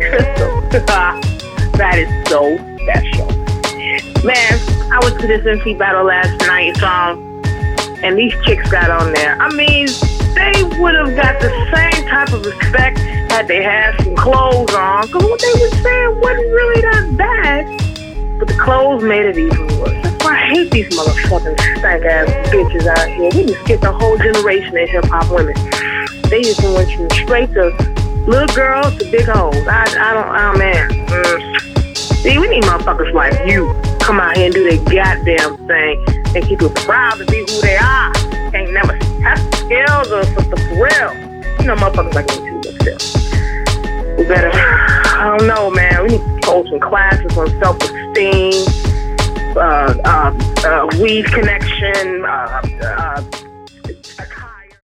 Crystal. That is so special. Man, I went to this MC battle last night, and these chicks got on there. I mean, they would have got the same type of respect had they had some clothes on, because what they were saying wasn't really that bad, but the clothes made it even worse. That's why I hate these motherfucking stank-ass bitches out here. We just get the whole generation of hip-hop women. They just went from straight to little girls to big hoes. See, we need motherfuckers like you come out here and do their goddamn thing and keep it proud to be who they are. Ain't never have skills or something for real. You know, motherfuckers like me too, but still. We better, I don't know, man. We need to hold some classes on self-esteem, weed connection,